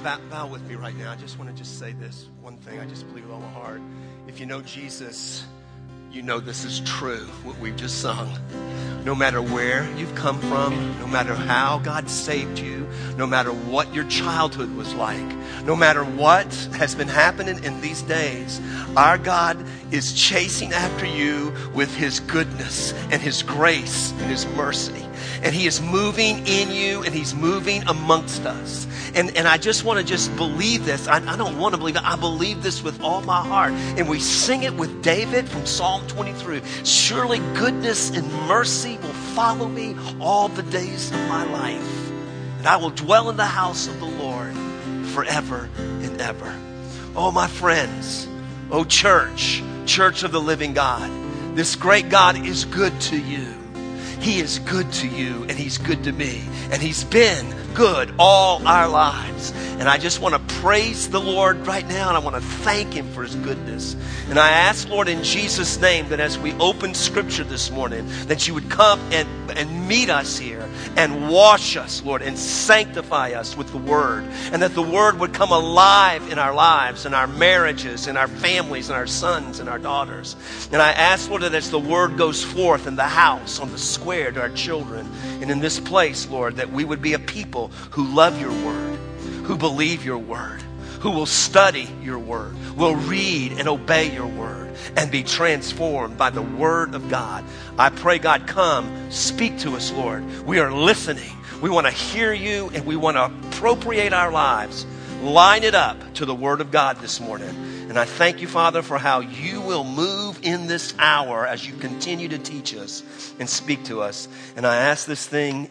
bow with me right now. I just want to say this one thing. I just believe with all my heart. If you know Jesus, you know this is true, what we've just sung. No matter where you've come from, no matter how God saved you, no matter what your childhood was like, no matter what has been happening in these days, our God is chasing after you with his goodness and his grace and his mercy. And he is moving in you, and he's moving amongst us. And I just want to just believe this. I don't want to believe it. I believe this with all my heart. And we sing it with David from Psalm 23. Surely goodness and mercy will follow me all the days of my life. And I will dwell in the house of the Lord forever and ever. Oh, my friends. Oh, church of the living God. This great God is good to you. He is good to you, and he's good to me. And he's been good all our lives. And I just want to praise the Lord right now, and I want to thank him for his goodness. And I ask, Lord, in Jesus' name, that as we open Scripture this morning, that you would come and meet us here and wash us, Lord, and sanctify us with the Word. And that the Word would come alive in our lives, in our marriages, in our families, in our sons and our daughters. And I ask, Lord, that as the Word goes forth in the house, on the square, to our children, and in this place, Lord, that we would be a people who love your Word, who believe your Word, who will study your Word, will read and obey your Word, and be transformed by the Word of God. I pray, God, come, speak to us, Lord. We are listening. We want to hear you, and we want to appropriate our lives, line it up to the Word of God this morning. And I thank you, Father, for how you will move in this hour as you continue to teach us and speak to us. And I ask these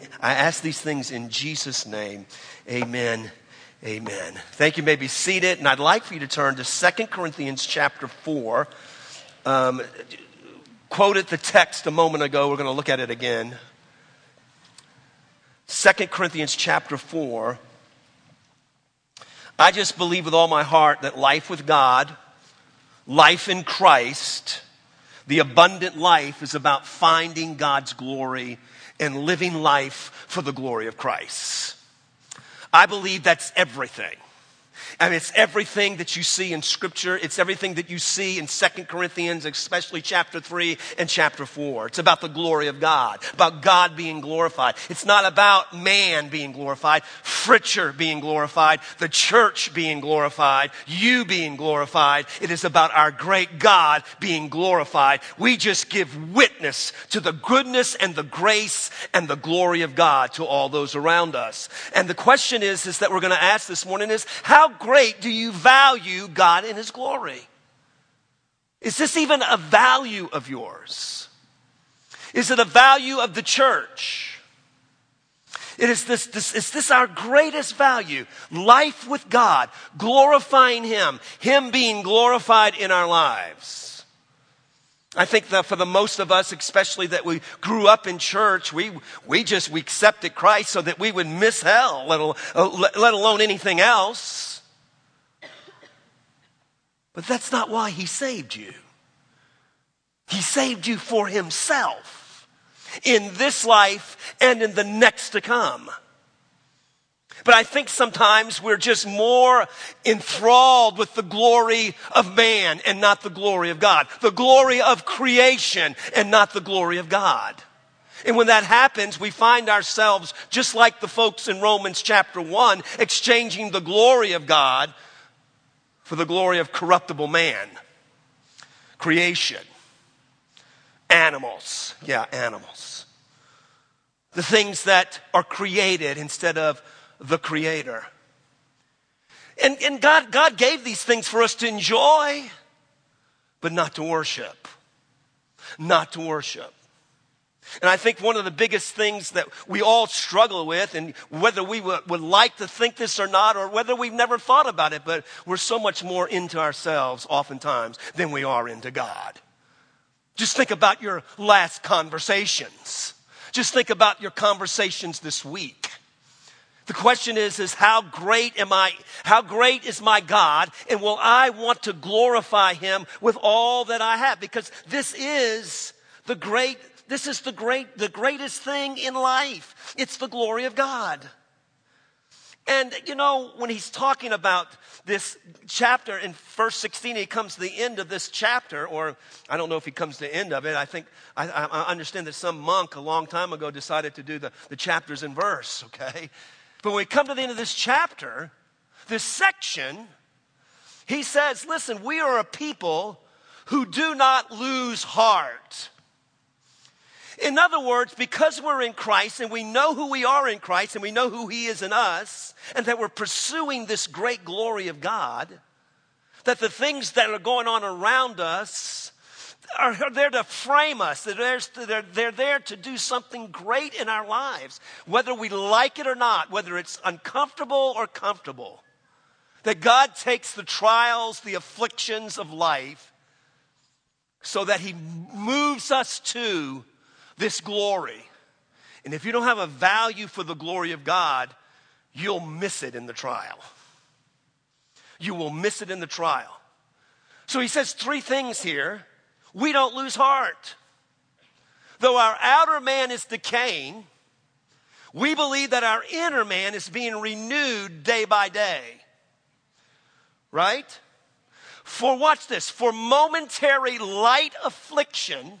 things in Jesus' name. Amen. Amen. Thank you. You may be seated. And I'd like for you to turn to 2 Corinthians chapter 4. Quoted the text a moment ago. We're going to look at it again. 2 Corinthians chapter 4. I just believe with all my heart that life with God, life in Christ, the abundant life is about finding God's glory and living life for the glory of Christ. I believe that's everything. I mean, it's everything that you see in Scripture. It's everything that you see in 2 Corinthians, especially chapter 3 and chapter 4. It's about the glory of God, about God being glorified. It's not about man being glorified, Fritcher being glorified, the church being glorified, you being glorified. It is about our great God being glorified. We just give witness to the goodness and the grace and the glory of God to all those around us. And the question is that we're going to ask this morning is, how great do you value God in his glory? Is this even a value of yours? Is it a value of the church? Is this our greatest value? Life with God, glorifying him being glorified in our lives. I think that for the most of us, especially that we grew up in church, we accepted Christ so that we would miss hell, let alone anything else. But that's not why he saved you. He saved you for himself in this life and in the next to come. But I think sometimes we're just more enthralled with the glory of man and not the glory of God. The glory of creation and not the glory of God. And when that happens, we find ourselves, just like the folks in Romans chapter 1, exchanging the glory of God for the glory of corruptible man, creation, animals. Yeah, animals. The things that are created instead of the Creator. And God gave these things for us to enjoy, but not to worship. Not to worship. And I think one of the biggest things that we all struggle with, and whether we would like to think this or not, or whether we've never thought about it, but we're so much more into ourselves oftentimes than we are into God. Just think about your last conversations. Just think about your conversations this week. The question is how great am I? How great is my God? And will I want to glorify him with all that I have? Because this is the greatest thing in life. It's the glory of God. And, you know, when he's talking about this chapter in verse 16, he comes to the end of this chapter, or I don't know if he comes to the end of it. I think, I understand that some monk a long time ago decided to do the chapters in verse, okay? But when we come to the end of this chapter, this section, he says, listen, we are a people who do not lose heart. In other words, because we're in Christ and we know who we are in Christ and we know who he is in us and that we're pursuing this great glory of God, that the things that are going on around us are there to frame us. They're there to do something great in our lives, whether we like it or not, whether it's uncomfortable or comfortable. That God takes the trials, the afflictions of life so that he moves us to this glory. And if you don't have a value for the glory of God, you'll miss it in the trial. You will miss it in the trial. So he says three things here. We don't lose heart. Though our outer man is decaying, we believe that our inner man is being renewed day by day. Right? For watch this, for momentary light affliction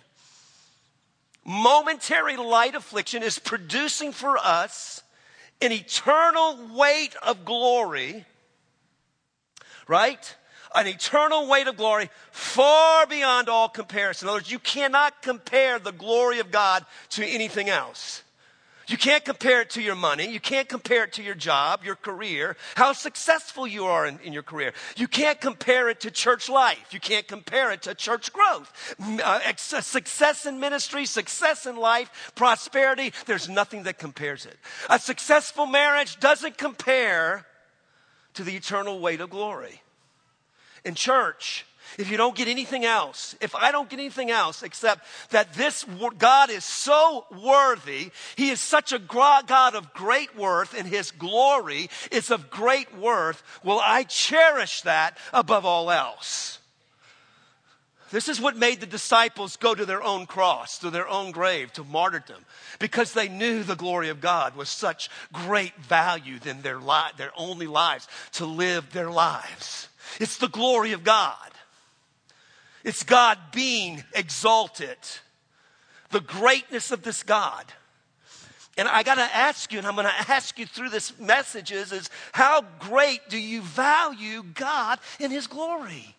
is producing for us an eternal weight of glory, right? An eternal weight of glory far beyond all comparison. In other words, you cannot compare the glory of God to anything else. You can't compare it to your money. You can't compare it to your job, your career, how successful you are in your career. You can't compare it to church life. You can't compare it to church growth. Success in ministry, success in life, prosperity, there's nothing that compares it. A successful marriage doesn't compare to the eternal weight of glory. In church, if you don't get anything else, if I don't get anything else except that this God is so worthy, he is such a God of great worth, and his glory is of great worth, will I cherish that above all else. This is what made the disciples go to their own cross, to their own grave, to martyrdom, because they knew the glory of God was such great value in their only lives, to live their lives. It's the glory of God. It's God being exalted. The greatness of this God. And I got to ask you, and I'm going to ask you through this message is how great do you value God in his glory?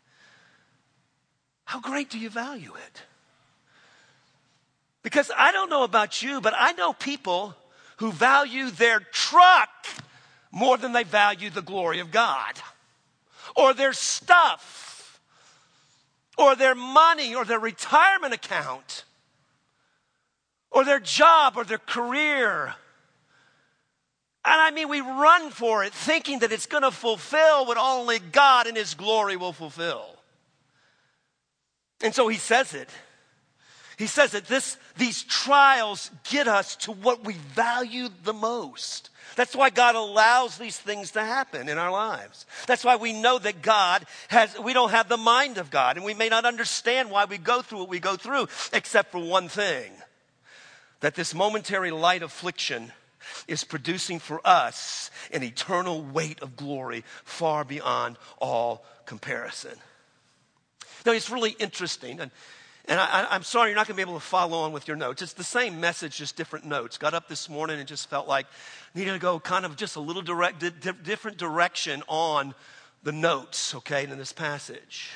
How great do you value it? Because I don't know about you, but I know people who value their truck more than they value the glory of God. Or their stuff. Or their money, or their retirement account, or their job, or their career. And I mean, we run for it thinking that it's going to fulfill what only God in his glory will fulfill. And so he says it. He says that these trials get us to what we value the most. That's why God allows these things to happen in our lives. That's why we know that we don't have the mind of God. And we may not understand why we go through what we go through, except for one thing. That this momentary light affliction is producing for us an eternal weight of glory far beyond all comparison. Now, it's really interesting. And I'm sorry you're not going to be able to follow on with your notes. It's the same message, just different notes. Got up this morning and just felt like I needed to go kind of just a little different direction on the notes, okay, in this passage.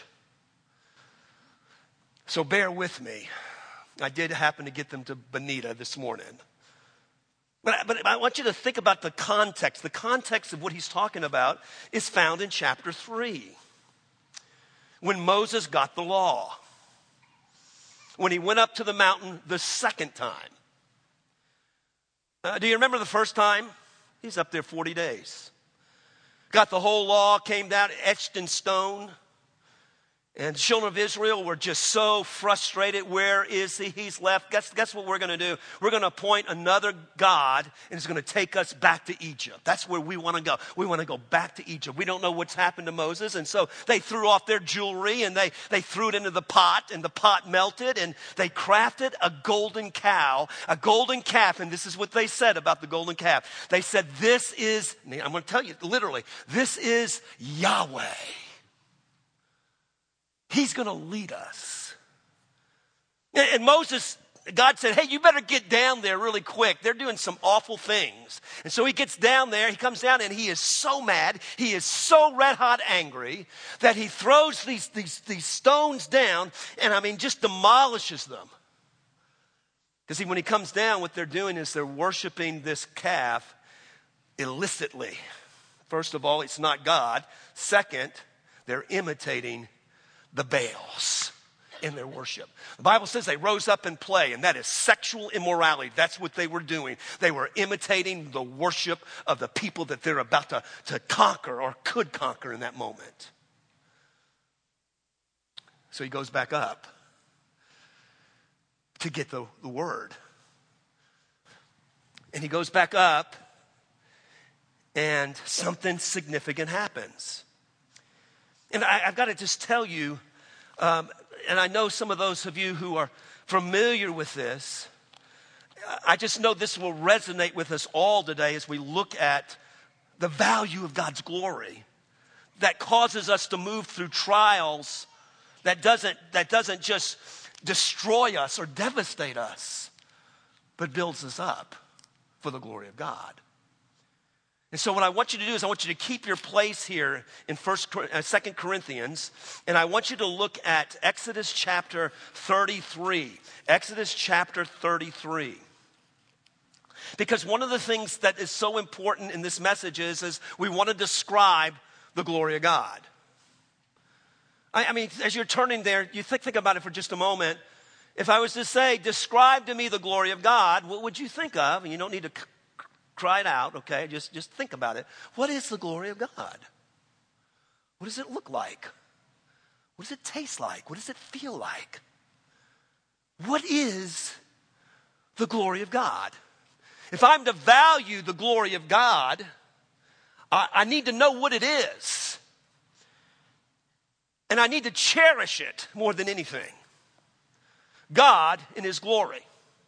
So bear with me. I did happen to get them to Bonita this morning. But I want you to think about the context. The context of what he's talking about is found in chapter 3. When Moses got the law. When he went up to the mountain the second time. Do you remember the first time? He's up there 40 days. Got the whole law, came down, etched in stone. And the children of Israel were just so frustrated. Where is he? He's left. Guess what we're going to do? We're going to appoint another God, and it's going to take us back to Egypt. That's where we want to go. We want to go back to Egypt. We don't know what's happened to Moses. And so they threw off their jewelry, and they threw it into the pot, and the pot melted, and they crafted a golden calf. And this is what they said about the golden calf. They said, this is, I'm going to tell you literally, this is Yahweh. He's going to lead us. And Moses, God said, hey, you better get down there really quick. They're doing some awful things. And so he gets down there. He comes down and he is so mad. He is so red hot angry that he throws these stones down and just demolishes them. Because see, when he comes down, what they're doing is they're worshiping this calf illicitly. First of all, it's not God. Second, they're imitating the Baals in their worship. The Bible says they rose up and play, and that is sexual immorality. That's what they were doing. They were imitating the worship of the people that they're about to conquer or could conquer in that moment. So he goes back up to get the word. And he goes back up, and something significant happens. And I've got to just tell you, and I know some of those of you who are familiar with this, I just know this will resonate with us all today as we look at the value of God's glory that causes us to move through trials that doesn't just destroy us or devastate us, but builds us up for the glory of God. And so what I want you to do is I want you to keep your place here in 2 Corinthians, and I want you to look at Exodus chapter 33. Exodus chapter 33. Because one of the things that is so important in this message is we want to describe the glory of God. As you're turning there, you think about it for just a moment. If I was to say, describe to me the glory of God, what would you think of? And you don't need to cry it out, okay? Just think about it. What is the glory of God? What does it look like? What does it taste like? What does it feel like? What is the glory of God? If I'm to value the glory of God, I need to know what it is. And I need to cherish it more than anything. God in his glory.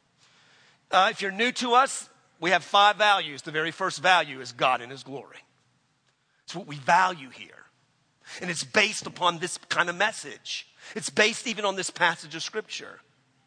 If you're new to us, we have 5 values. The very first value is God in his glory. It's what we value here. And it's based upon this kind of message. It's based even on this passage of Scripture.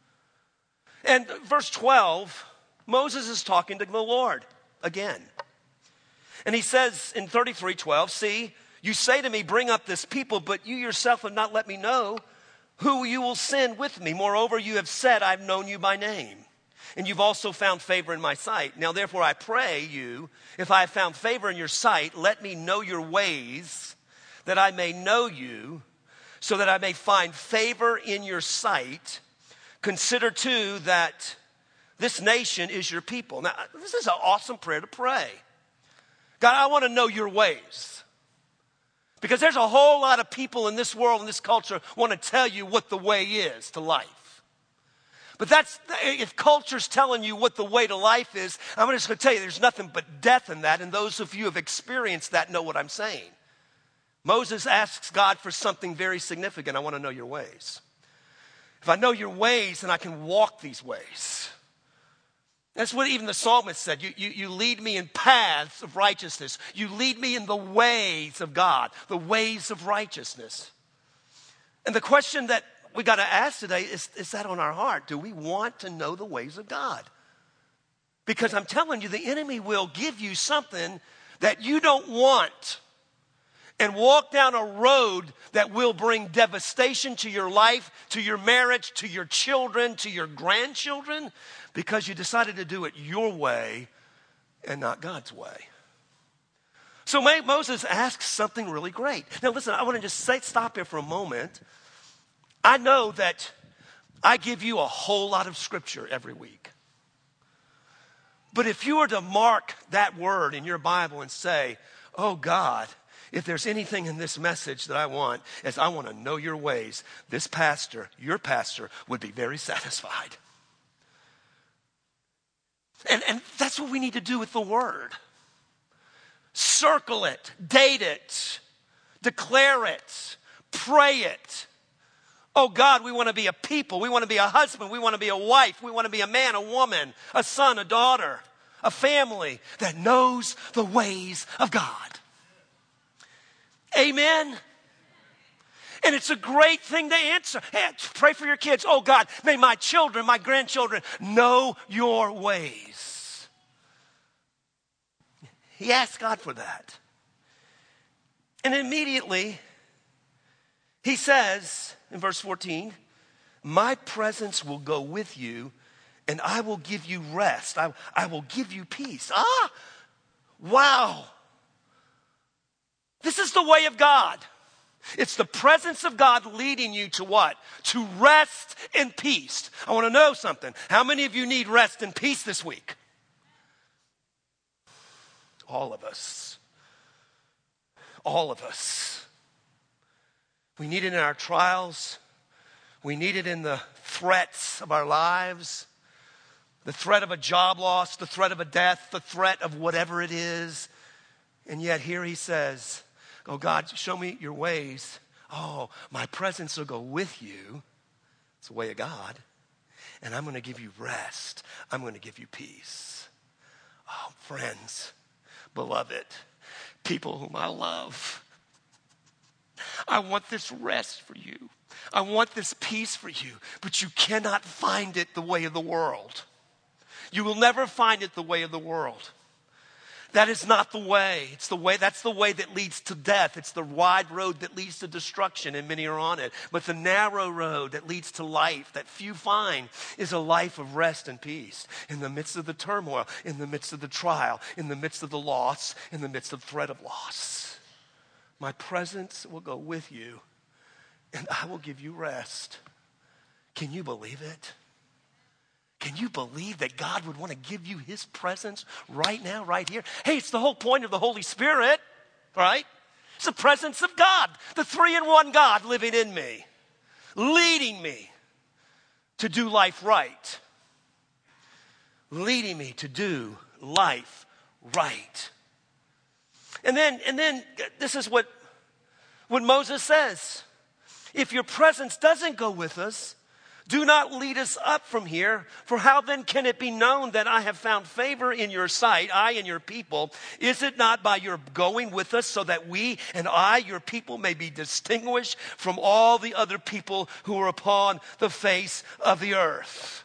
And verse 12, Moses is talking to the Lord again. And he says in 33:12, see, you say to me, bring up this people, but you yourself have not let me know who you will send with me. Moreover, you have said, I've known you by name. And you've also found favor in my sight. Now, therefore, I pray you, if I have found favor in your sight, let me know your ways, that I may know you, so that I may find favor in your sight. Consider, too, that this nation is your people. Now, this is an awesome prayer to pray. God, I want to know your ways. Because there's a whole lot of people in this world, in this culture, want to tell you what the way is to life. But if culture's telling you what the way to life is, I'm just going to tell you there's nothing but death in that. And those of you who have experienced that know what I'm saying. Moses asks God for something very significant. I want to know your ways. If I know your ways, then I can walk these ways. That's what even the psalmist said. You lead me in paths of righteousness. You lead me in the ways of God, the ways of righteousness. And the question that we got to ask today is that on our heart? Do we want to know the ways of God? Because I'm telling you, the enemy will give you something that you don't want and walk down a road that will bring devastation to your life, to your marriage, to your children, to your grandchildren, because you decided to do it your way and not God's way. So Moses asks something really great. Now listen, I want to just stop here for a moment. I know that I give you a whole lot of scripture every week. But if you were to mark that word in your Bible and say, oh God, If there's anything in this message that I want, is I want to know your ways, this pastor, your pastor, would be very satisfied. And that's what we need to do with the word. Circle it, date it, declare it, pray it. Oh God, we want to be a people. We want to be a husband. We want to be a wife. We want to be a man, a woman, a son, a daughter, a family that knows the ways of God. Amen. And it's a great thing to answer. Hey, pray for your kids. Oh God, may my children, my grandchildren know your ways. He asked God for that. And immediately he says in verse 14, my presence will go with you and I will give you rest. I will give you peace. Wow. This is the way of God. It's the presence of God leading you to what? To rest in peace. I want to know something. How many of you need rest and peace this week? All of us. All of us. We need it in our trials. We need it in the threats of our lives. The threat of a job loss, the threat of a death, the threat of whatever it is. And yet here he says, oh God, show me your ways. Oh, my presence will go with you. It's the way of God. And I'm going to give you rest. I'm going to give you peace. Oh, friends, beloved, people whom I love, I want this rest for you. I want this peace for you. But you cannot find it the way of the world. You will never find it the way of the world. That is not the way. It's the way, that's the way that leads to death. It's the wide road that leads to destruction, and many are on it. But the narrow road that leads to life, that few find, is a life of rest and peace. In the midst of the turmoil, in the midst of the trial, in the midst of the loss, in the midst of the threat of loss. My presence will go with you, and I will give you rest. Can you believe it? Can you believe that God would want to give you his presence right now, right here? Hey, it's the whole point of the Holy Spirit, right? It's the presence of God, the three-in-one God living in me, leading me to do life right. Leading me to do life right. And then this is what Moses says. If your presence doesn't go with us, do not lead us up from here, for how then can it be known that I have found favor in your sight, I and your people? Is it not by your going with us so that we and I, your people, may be distinguished from all the other people who are upon the face of the earth?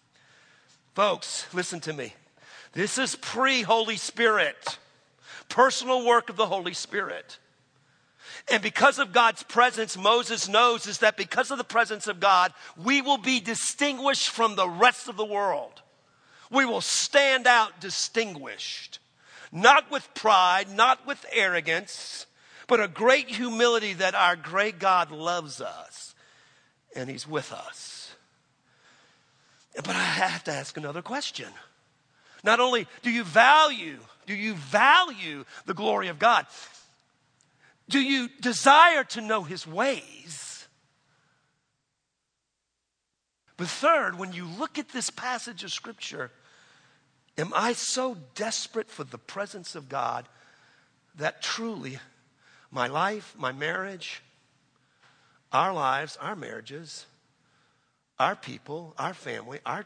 Folks, listen to me. This is pre-Holy Spirit, personal work of the Holy Spirit. And because of God's presence, Moses knows is that because of the presence of God, we will be distinguished from the rest of the world. We will stand out distinguished. Not with pride, not with arrogance, but a great humility that our great God loves us and he's with us. But I have to ask another question. Not only do you value the glory of God, do you desire to know his ways? But third, when you look at this passage of Scripture, am I so desperate for the presence of God that truly my life, my marriage, our lives, our marriages, our people, our family, our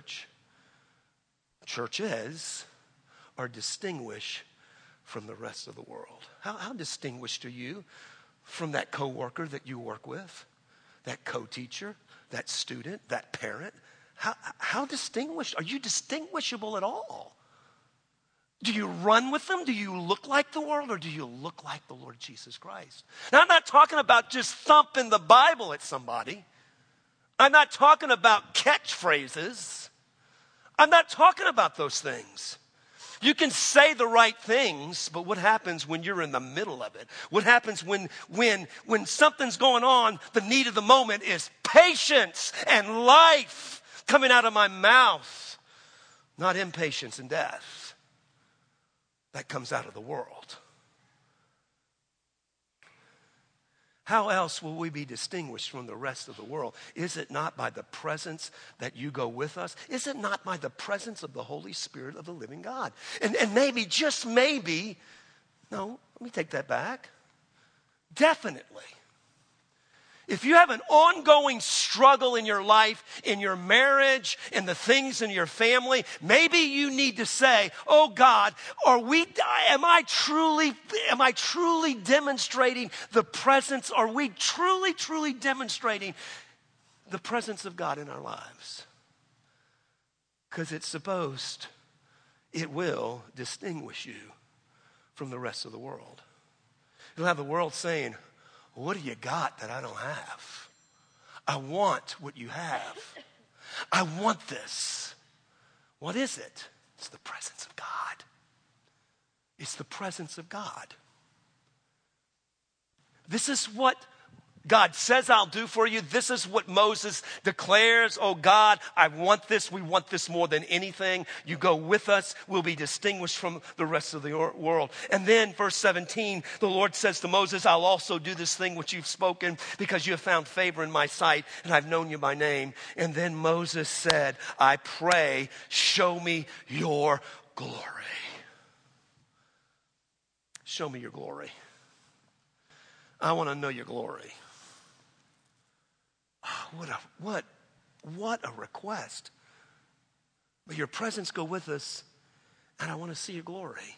churches are distinguished from the rest of the world? How distinguished are you from that coworker that you work with, that co-teacher, that student, that parent? How distinguished? Are you distinguishable at all? Do you run with them? Do you look like the world, or do you look like the Lord Jesus Christ? Now, I'm not talking about just thumping the Bible at somebody. I'm not talking about catchphrases. I'm not talking about those things. You can say the right things, but what happens when you're in the middle of it? What happens when something's going on, the need of the moment is patience and life coming out of my mouth, not impatience and death that comes out of the world. How else will we be distinguished from the rest of the world? Is it not by the presence that you go with us? Is it not by the presence of the Holy Spirit of the living God? And maybe, just maybe, no, let me take that back. Definitely. If you have an ongoing struggle in your life, in your marriage, in the things in your family, maybe you need to say, oh God, am I truly demonstrating the presence? Are we truly demonstrating the presence of God in our lives? Because it will distinguish you from the rest of the world. You'll have the world saying, what do you got that I don't have? I want what you have. I want this. What is it? It's the presence of God. It's the presence of God. This is what God says I'll do for you. This is what Moses declares. Oh God, I want this. We want this more than anything. You go with us. We'll be distinguished from the rest of the world. And then verse 17, the Lord says to Moses, I'll also do this thing which you've spoken because you have found favor in my sight and I've known you by name. And then Moses said, I pray, show me your glory. Show me your glory. I want to know your glory. Oh, what a request. But your presence go with us, and I want to see your glory.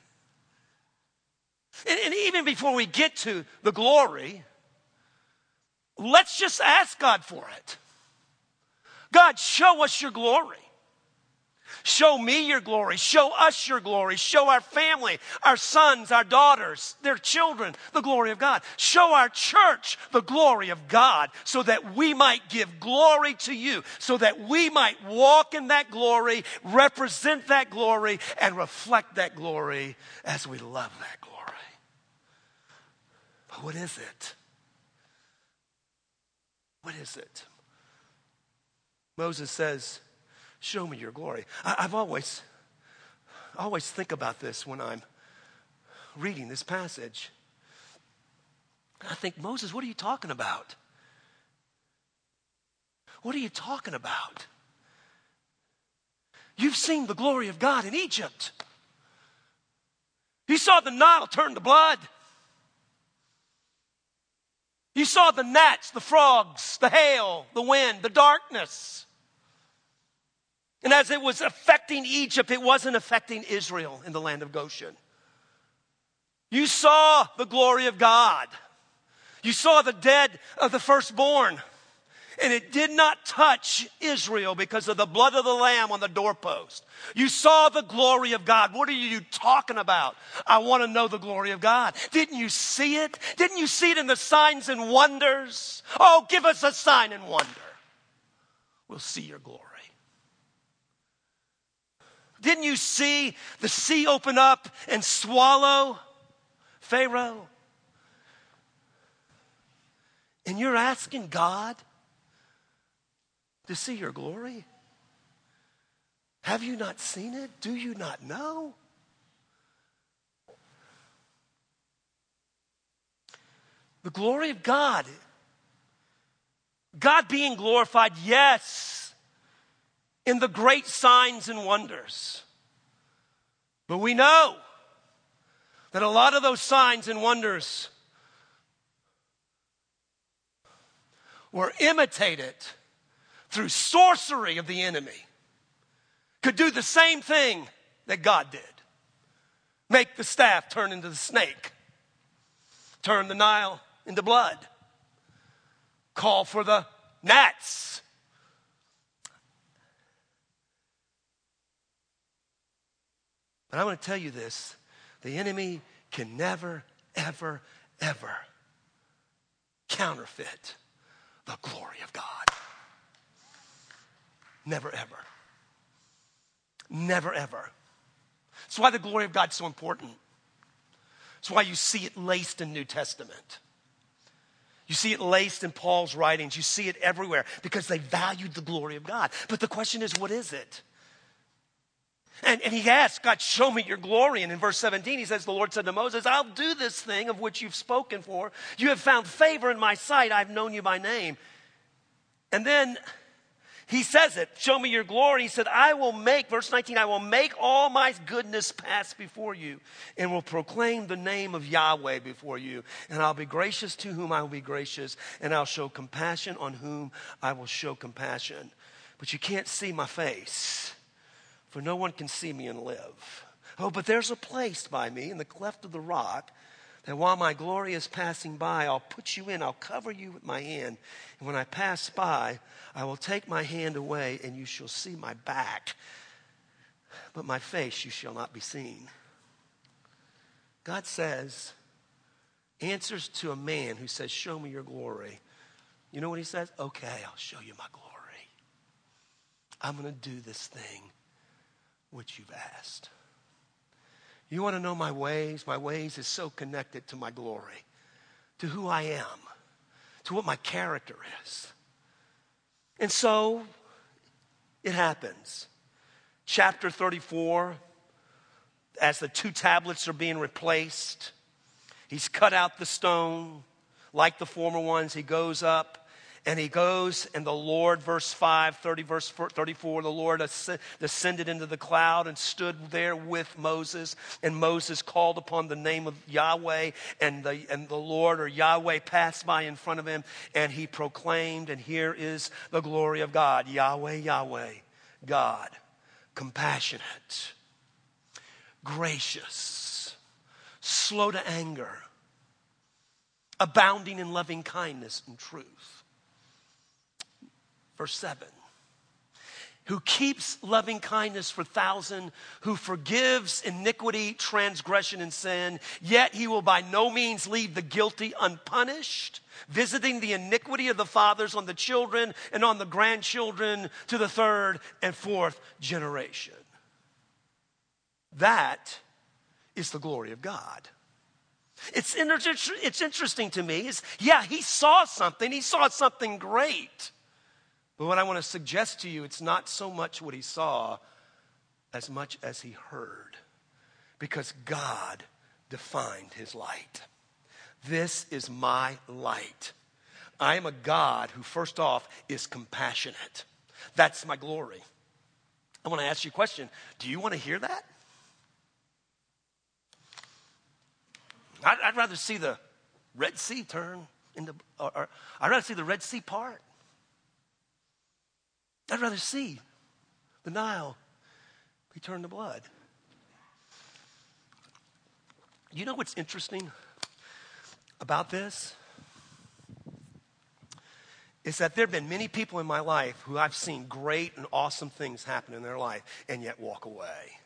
And even before we get to the glory, let's just ask God for it. God, show us your glory. Show me your glory. Show us your glory. Show our family, our sons, our daughters, their children, the glory of God. Show our church the glory of God so that we might give glory to you, so that we might walk in that glory, represent that glory, and reflect that glory as we love that glory. But what is it? What is it? Moses says, show me your glory. I always think about this when I'm reading this passage. I think, Moses, what are you talking about? What are you talking about? You've seen the glory of God in Egypt. You saw the Nile turn to blood. You saw the gnats, the frogs, the hail, the wind, the darkness. And as it was affecting Egypt, it wasn't affecting Israel in the land of Goshen. You saw the glory of God. You saw the dead of the firstborn. And it did not touch Israel because of the blood of the Lamb on the doorpost. You saw the glory of God. What are you talking about? I want to know the glory of God. Didn't you see it? Didn't you see it in the signs and wonders? Oh, give us a sign and wonder. We'll see your glory. Didn't you see the sea open up and swallow Pharaoh? And you're asking God to see your glory? Have you not seen it? Do you not know? The glory of God. God being glorified, yes, in the great signs and wonders. But we know that a lot of those signs and wonders were imitated through sorcery of the enemy. Could do the same thing that God did. Make the staff turn into the snake. Turn the Nile into blood. Call for the gnats. But I want to tell you this. The enemy can never, ever, ever counterfeit the glory of God. Never, ever. Never, ever. That's why the glory of God is so important. That's why you see it laced in New Testament. You see it laced in Paul's writings. You see it everywhere because they valued the glory of God. But the question is, what is it? And he asked, God, show me your glory. And in verse 17, he says, the Lord said to Moses, I'll do this thing of which you've spoken for. You have found favor in my sight. I've known you by name. And then he says it, show me your glory. He said, verse 19, I will make all my goodness pass before you and will proclaim the name of Yahweh before you. And I'll be gracious to whom I will be gracious, and I'll show compassion on whom I will show compassion. But you can't see my face, for no one can see me and live. Oh, but there's a place by me in the cleft of the rock that while my glory is passing by, I'll put you in, I'll cover you with my hand. And when I pass by, I will take my hand away and you shall see my back, but my face you shall not be seen. God says, answers to a man who says, show me your glory. You know what he says? Okay, I'll show you my glory. I'm going to do this thing which you've asked. You want to know my ways? My ways is so connected to my glory, to who I am, to what my character is. And so it happens. Chapter 34, as the 2 tablets are being replaced, he's cut out the stone like the former ones. He goes up. And he goes, and the Lord, verse 34, the Lord descended into the cloud and stood there with Moses. And Moses called upon the name of Yahweh, and the Lord, or Yahweh, passed by in front of him. And he proclaimed, and here is the glory of God, Yahweh, Yahweh, God, compassionate, gracious, slow to anger, abounding in loving kindness and truth. Verse 7, who keeps loving kindness for 1,000, who forgives iniquity, transgression, and sin, yet he will by no means leave the guilty unpunished, visiting the iniquity of the fathers on the children and on the grandchildren to the 3rd and 4th generation. That is the glory of God. It's interesting to me. He saw something great. But what I want to suggest to you, it's not so much what he saw as much as he heard. Because God defined his light. This is my light. I am a God who, first off, is compassionate. That's my glory. I want to ask you a question. Do you want to hear that? I'd rather see the Red Sea turn into, or I'd rather see the Red Sea part. I'd rather see the Nile be turned to blood. You know what's interesting about this? Is that there have been many people in my life who I've seen great and awesome things happen in their life and yet walk away.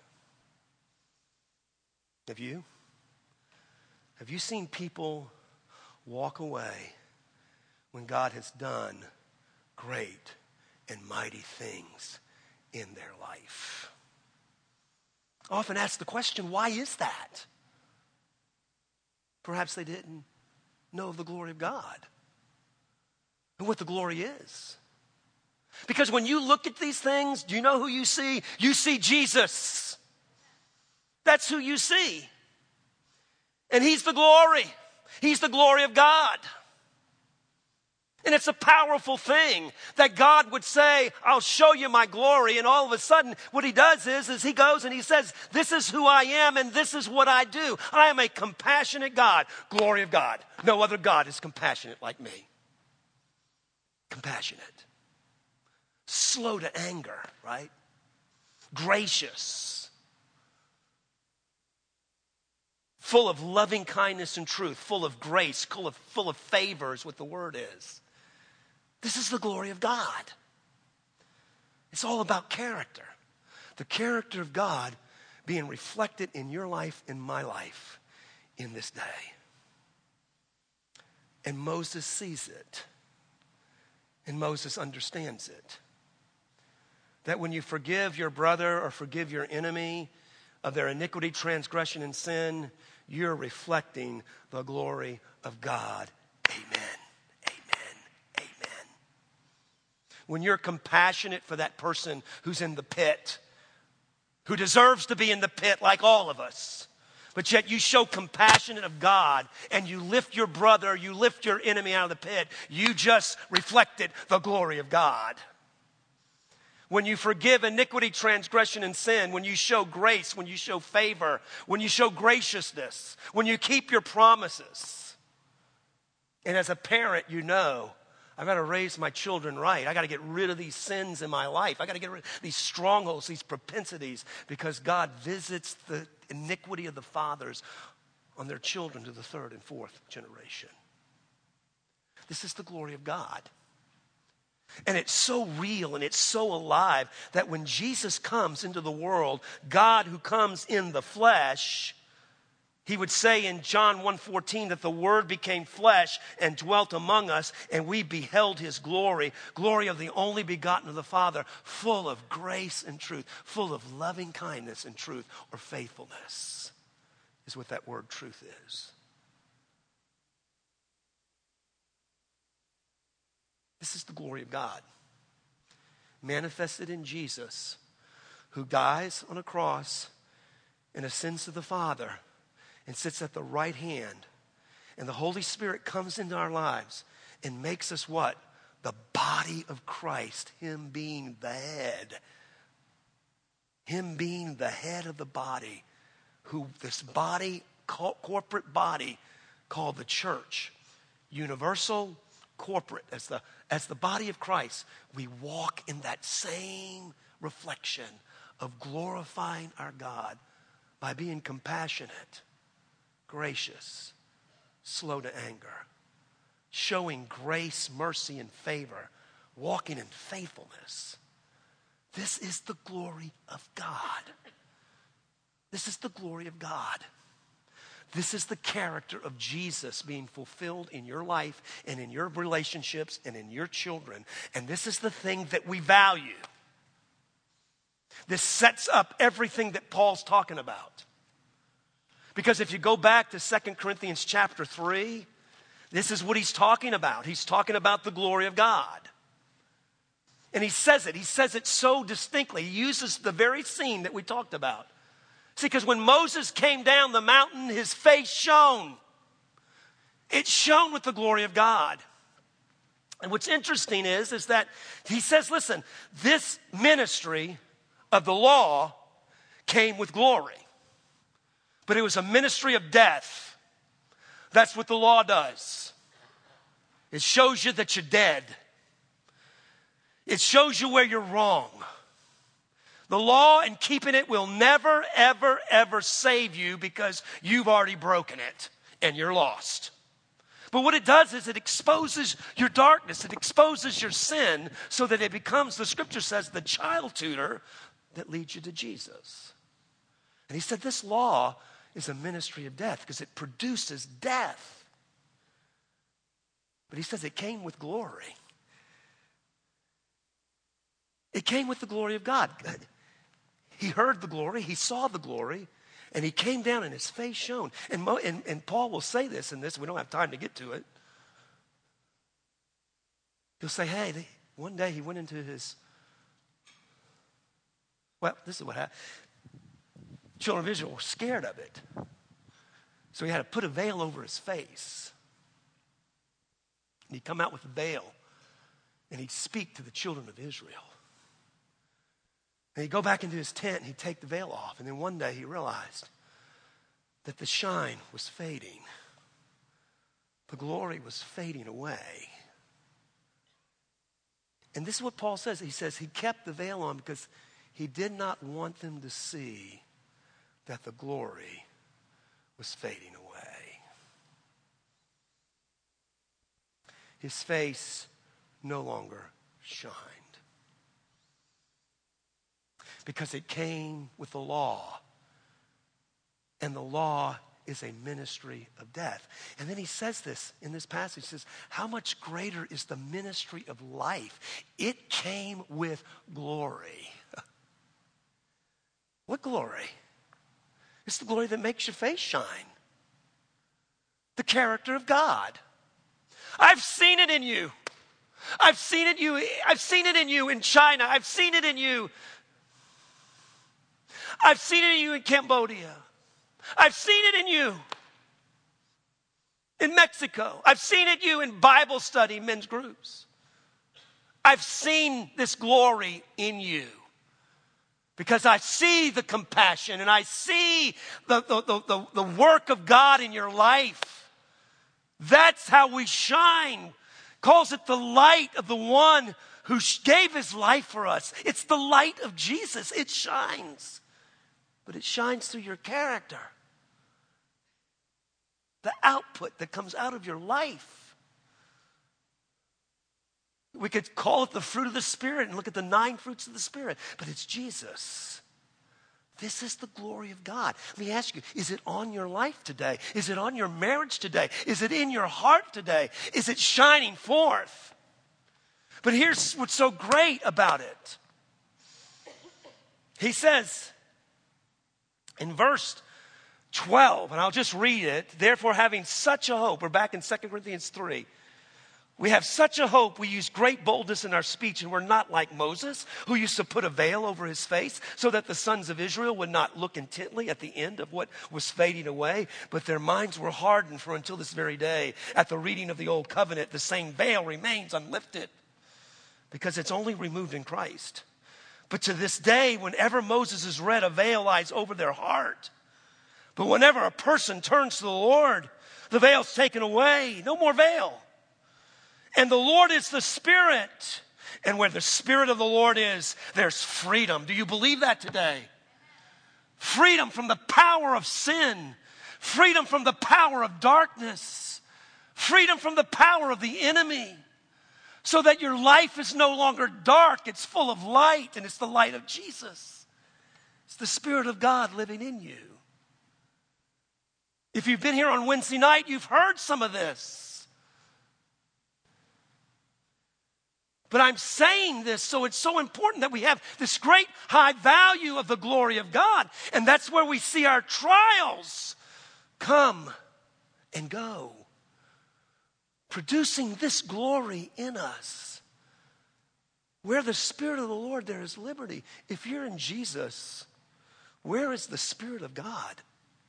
Have you? Have you seen people walk away when God has done great and mighty things in their life? I often ask the question, why is that? Perhaps they didn't know of the glory of God and what the glory is. Because when you look at these things, do you know who you see? You see Jesus. That's who you see. And he's the glory. He's the glory of God. And it's a powerful thing that God would say, I'll show you my glory. And all of a sudden, what he does is he goes and he says, this is who I am and this is what I do. I am a compassionate God. Glory of God. No other God is compassionate like me. Compassionate. Slow to anger, right? Gracious. Full of loving kindness and truth. Full of grace. Full of favors, what the word is. This is the glory of God. It's all about character. The character of God being reflected in your life, in my life, in this day. And Moses sees it. And Moses understands it. That when you forgive your brother or forgive your enemy of their iniquity, transgression, and sin, you're reflecting the glory of God. Amen. When you're compassionate for that person who's in the pit, who deserves to be in the pit like all of us. But yet you show compassion of God and you lift your brother, you lift your enemy out of the pit. You just reflected the glory of God. When you forgive iniquity, transgression, and sin, when you show grace, when you show favor, when you show graciousness, when you keep your promises. And as a parent, you know, I've got to raise my children right. I got to get rid of these sins in my life. I got to get rid of these strongholds, these propensities, because God visits the iniquity of the fathers on their children to the third and fourth generation. This is the glory of God. And it's so real and it's so alive that when Jesus comes into the world, God who comes in the flesh, he would say in John 1:14 that the Word became flesh and dwelt among us, and we beheld his glory, glory of the only begotten of the Father, full of grace and truth, full of loving kindness and truth, or faithfulness, is what that word truth is. This is the glory of God, manifested in Jesus, who dies on a cross and ascends to the Father and sits at the right hand. And the Holy Spirit comes into our lives and makes us what? The body of Christ, him being the head. Him being the head of the body, who this body, corporate body called the church, universal, corporate, as the body of Christ, we walk in that same reflection of glorifying our God by being compassionate, gracious, slow to anger, showing grace, mercy, and favor, walking in faithfulness. This is the glory of God. This is the glory of God. This is the character of Jesus being fulfilled in your life and in your relationships and in your children. And this is the thing that we value. This sets up everything that Paul's talking about. Because if you go back to 2 Corinthians chapter 3, this is what he's talking about. He's talking about the glory of God. And he says it so distinctly. He uses the very scene that we talked about. See, because when Moses came down the mountain, his face shone. It shone with the glory of God. And what's interesting is that he says, listen, this ministry of the law came with glory. But it was a ministry of death. That's what the law does. It shows you that you're dead. It shows you where you're wrong. The law and keeping it will never, ever, ever save you because you've already broken it and you're lost. But what it does is it exposes your darkness. It exposes your sin so that it becomes, the scripture says, the child tutor that leads you to Jesus. And he said this law is a ministry of death because it produces death. But he says it came with glory. It came with the glory of God. He heard the glory, he saw the glory, and he came down and his face shone. And Paul will say this in this, we don't have time to get to it. He'll say, hey, one day he went into his, well, this is what happened. Children of Israel were scared of it. So he had to put a veil over his face. And he'd come out with a veil and he'd speak to the children of Israel. And he'd go back into his tent and he'd take the veil off. And then one day he realized that the shine was fading. The glory was fading away. And this is what Paul says. He says he kept the veil on because he did not want them to see that the glory was fading away. His face no longer shined. Because it came with the law. And the law is a ministry of death. And then he says this in this passage. He says, how much greater is the ministry of life? It came with glory. What glory? It's the glory that makes your face shine. The character of God. I've seen it in you. I've seen it in you in China. I've seen it in you. I've seen it in you in Cambodia. I've seen it in you in Mexico. I've seen it in you in Bible study, men's groups. I've seen this glory in you because I see the compassion and I see the work of God in your life. That's how we shine. Calls it the light of the one who gave his life for us. It's the light of Jesus. It shines. But it shines through your character. The output that comes out of your life. We could call it the fruit of the Spirit and look at the 9 fruits of the Spirit. But it's Jesus. This is the glory of God. Let me ask you, is it on your life today? Is it on your marriage today? Is it in your heart today? Is it shining forth? But here's what's so great about it. He says in verse 12, and I'll just read it. Therefore, having such a hope, we're back in 2 Corinthians 3. We have such a hope, we use great boldness in our speech, and we're not like Moses, who used to put a veil over his face so that the sons of Israel would not look intently at the end of what was fading away, but their minds were hardened, for until this very day, at the reading of the old covenant, the same veil remains unlifted, because it's only removed in Christ. But to this day, whenever Moses is read, a veil lies over their heart. But whenever a person turns to the Lord, the veil's taken away. No more veil. And the Lord is the Spirit. And where the Spirit of the Lord is, there's freedom. Do you believe that today? Freedom from the power of sin. Freedom from the power of darkness. Freedom from the power of the enemy. So that your life is no longer dark. It's full of light, and it's the light of Jesus. It's the Spirit of God living in you. If you've been here on Wednesday night, you've heard some of this. But I'm saying this so it's so important that we have this great high value of the glory of God. And that's where we see our trials come and go, producing this glory in us. Where the Spirit of the Lord, there is liberty. If you're in Jesus, where is the Spirit of God?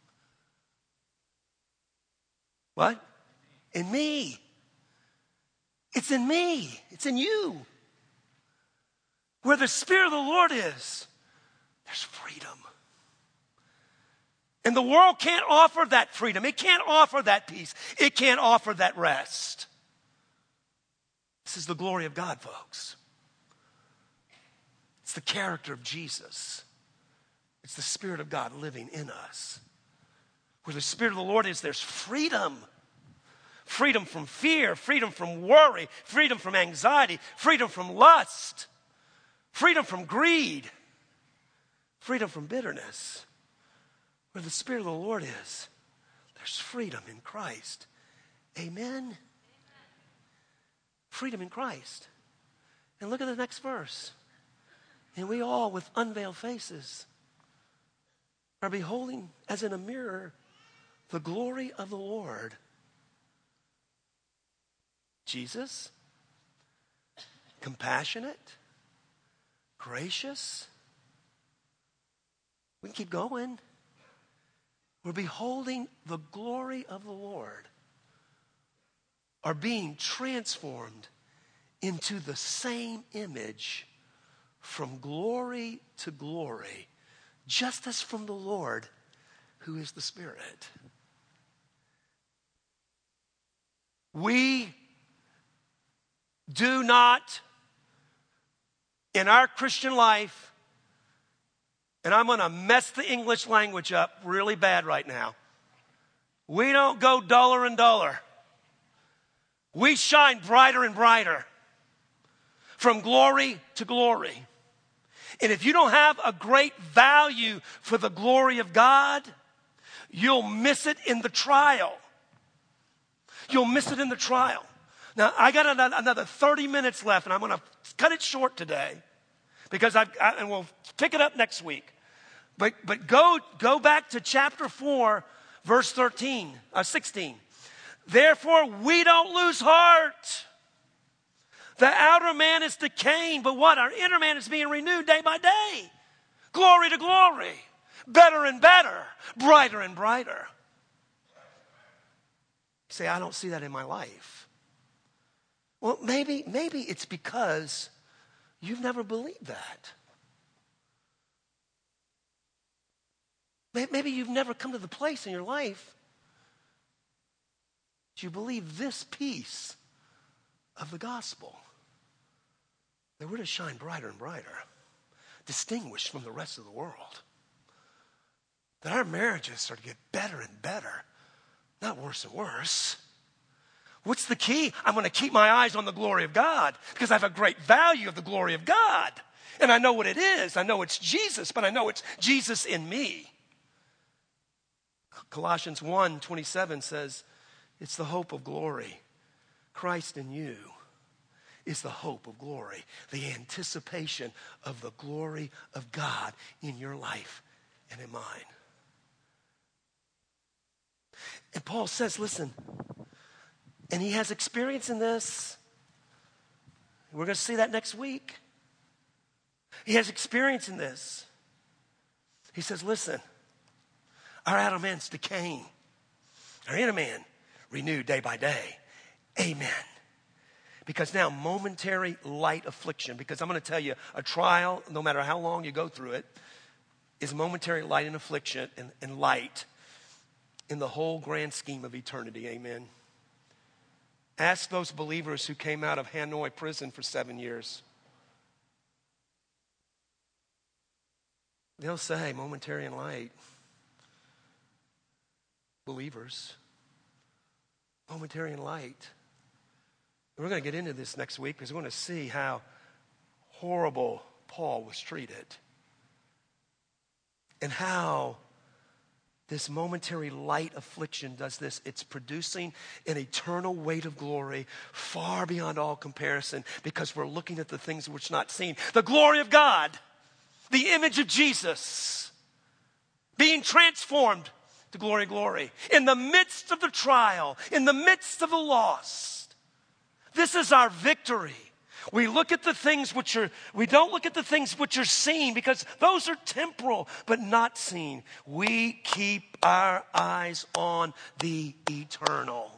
What? In me. It's in me. It's in you. Where the Spirit of the Lord is, there's freedom. And the world can't offer that freedom. It can't offer that peace. It can't offer that rest. This is the glory of God, folks. It's the character of Jesus. It's the Spirit of God living in us. Where the Spirit of the Lord is, there's freedom. Freedom from fear, freedom from worry, freedom from anxiety, freedom from lust, freedom from greed, freedom from bitterness. Where the Spirit of the Lord is, there's freedom in Christ. Amen? Freedom in Christ. And look at the next verse. And we all, with unveiled faces, are beholding as in a mirror the glory of the Lord. Jesus, compassionate, gracious. We can keep going. We're beholding the glory of the Lord, are being transformed into the same image from glory to glory, just as from the Lord who is the Spirit. We do not, in our Christian life, and I'm going to mess the English language up really bad right now. We don't go duller and duller. We shine brighter and brighter from glory to glory. And if you don't have a great value for the glory of God, you'll miss it in the trial. You'll miss it in the trial. Now, I got another 30 minutes left, and I'm going to cut it short today because and we'll pick it up next week. But go back to chapter 4, verse 16. Therefore, we don't lose heart. The outer man is decaying, but what? Our inner man is being renewed day by day. Glory to glory. better and better, brighter and brighter. You say, I don't see that in my life. Well, maybe it's because you've never believed that. Maybe you've never come to the place in your life that you believe this piece of the gospel, that we're to shine brighter and brighter, distinguished from the rest of the world, that our marriages are to get better and better, not worse and worse. What's the key? I'm going to keep my eyes on the glory of God because I have a great value of the glory of God. And I know what it is. I know it's Jesus, but I know it's Jesus in me. Colossians 1:27 says, it's the hope of glory. Christ in you is the hope of glory, the anticipation of the glory of God in your life and in mine. And Paul says, listen, and he has experience in this. We're going to see that next week. He has experience in this. He says, listen, our outer man's decaying. Our inner man renewed day by day. Amen. Because now momentary light affliction, because I'm going to tell you, a trial, no matter how long you go through it, is momentary light and affliction and light in the whole grand scheme of eternity. Amen. Ask those believers who came out of Hanoi prison for 7 years. They'll say momentary and light. Believers. Momentary and light. We're going to get into this next week because we're going to see how horrible Paul was treated. And how this momentary light affliction does this. It's producing an eternal weight of glory far beyond all comparison because we're looking at the things which are not seen. The glory of God, the image of Jesus, being transformed to glory, glory. In the midst of the trial, in the midst of the loss, this is our victory. We look at the things we don't look at the things which are seen because those are temporal but not seen. We keep our eyes on the eternal.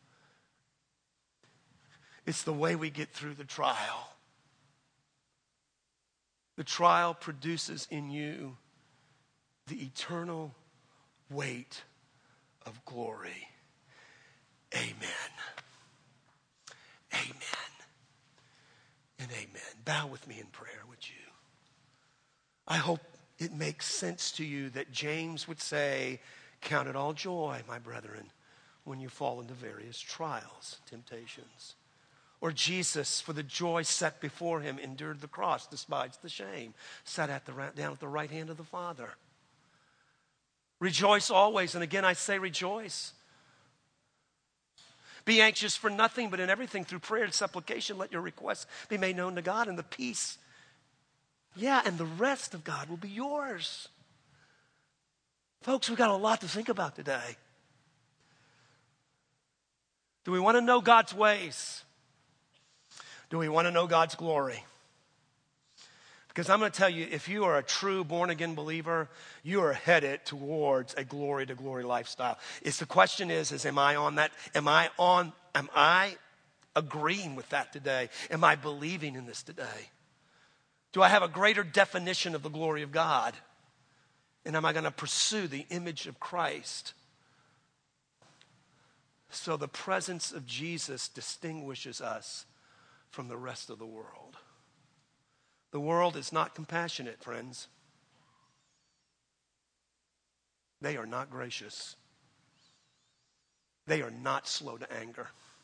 It's the way we get through the trial. The trial produces in you the eternal weight of glory. Amen. Amen. And amen. Bow with me in prayer, would you? I hope it makes sense to you that James would say, count it all joy, my brethren, when you fall into various trials, temptations. Or Jesus, for the joy set before him, endured the cross, despised the shame, sat down at the right hand of the Father. Rejoice always. And again, I say rejoice. Be anxious for nothing, but in everything through prayer and supplication, let your requests be made known to God, and the peace, and the rest of God will be yours. Folks, we've got a lot to think about today. Do we want to know God's ways? Do we want to know God's glory? Because I'm going to tell you, if you are a true born-again believer, you are headed towards a glory-to-glory lifestyle. The question is am I on that? Am I agreeing with that today? Am I believing in this today? Do I have a greater definition of the glory of God? And am I going to pursue the image of Christ? So the presence of Jesus distinguishes us from the rest of the world. The world is not compassionate, friends. They are not gracious. They are not slow to anger.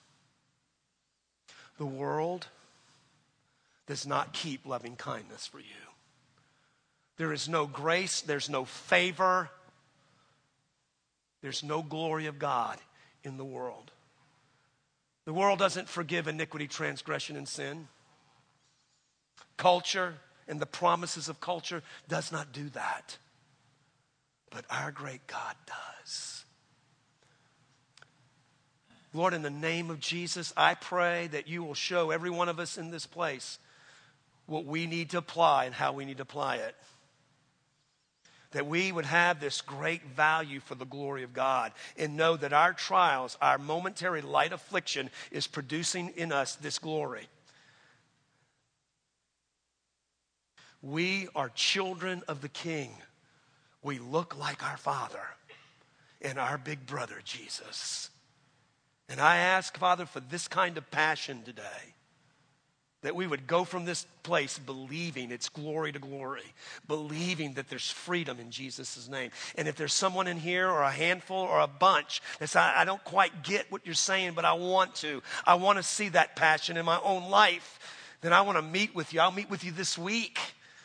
The world does not keep loving kindness for you. There is no grace. There's no favor. There's no glory of God in the world. The world doesn't forgive iniquity, transgression, and sin. Culture and the promises of culture does not do that. But our great God does. Lord, in the name of Jesus, I pray that you will show every one of us in this place what we need to apply and how we need to apply it. that we would have this great value for the glory of God and know that our trials, our momentary light affliction is producing in us this glory. We are children of the King. We look like our Father and our big brother, Jesus. And I ask, Father, for this kind of passion today, that we would go from this place believing it's glory to glory, believing that there's freedom in Jesus' name. And if there's someone in here or a handful or a bunch that's, I don't quite get what you're saying, but I want to see that passion in my own life, then I want to meet with you. I'll meet with you this week.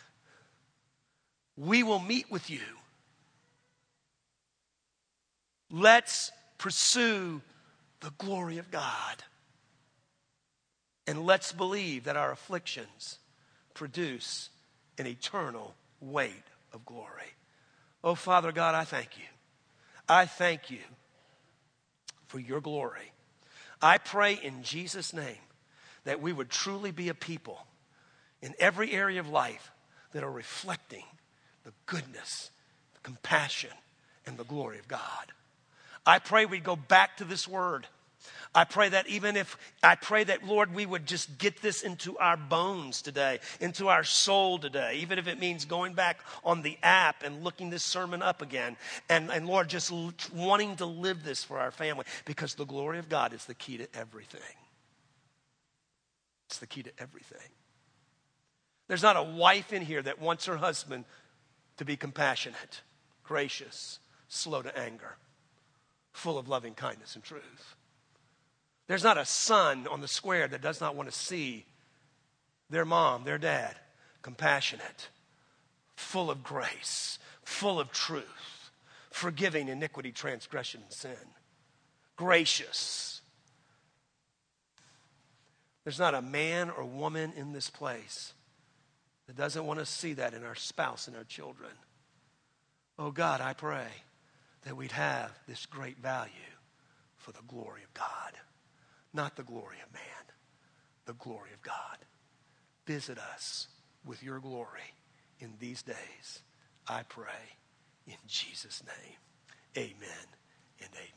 We will meet with you. Let's pursue the glory of God. And let's believe that our afflictions produce an eternal weight of glory. Oh, Father God, I thank you. I thank you for your glory. I pray in Jesus' name that we would truly be a people in every area of life that are reflecting the goodness, the compassion, and the glory of God. I pray we'd go back to this word. I pray that, Lord, we would just get this into our bones today, into our soul today, even if it means going back on the app and looking this sermon up again. And Lord, just wanting to live this for our family, because the glory of God is the key to everything. It's the key to everything. There's not a wife in here that wants her husband to be compassionate, gracious, slow to anger, full of loving kindness and truth. There's not a son on the square that does not want to see their mom, their dad, compassionate, full of grace, full of truth, forgiving iniquity, transgression, and sin, gracious. There's not a man or woman in this place that doesn't want to see that in our spouse and our children. Oh God, I pray that we'd have this great value for the glory of God. Not the glory of man, the glory of God. Visit us with your glory in these days, I pray, in Jesus' name. Amen and amen.